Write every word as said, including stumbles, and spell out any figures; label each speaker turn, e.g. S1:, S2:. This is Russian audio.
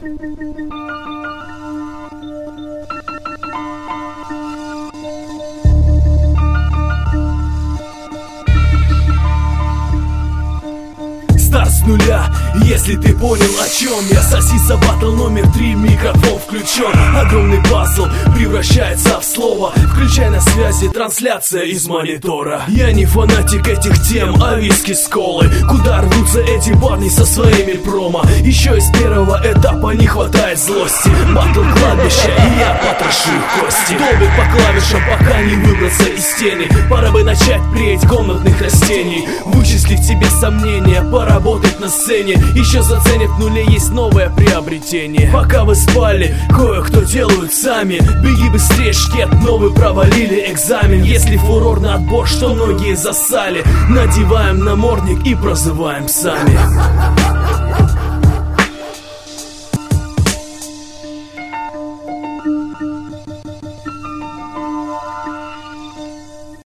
S1: Старт с нуля, если ты понял, о чем я. Сосиса батл номер три, микрофон включен. Огромный пазл превращается в слово. Включай на связи, трансляция из монитора. Я не фанатик этих тем, а виски с колы. Куда рвутся эти парни со своими промо? Еще из первого этапа не хватает злости. Батл кладбища, и я потрошу их кости. Долбит по клавишам, пока не выбраться из тени. Пора бы начать преять комнатных растений. Вычислить тебе сомнения, пора работать на сцене. Еще заценят в нуле, есть новое приобретение. Пока вы спали, кое-кто делают сами. Беги быстрее, шкет, новый провалили экзамен. Если фурор на отбор, что многие засали, надеваем намордник и прозываем сами.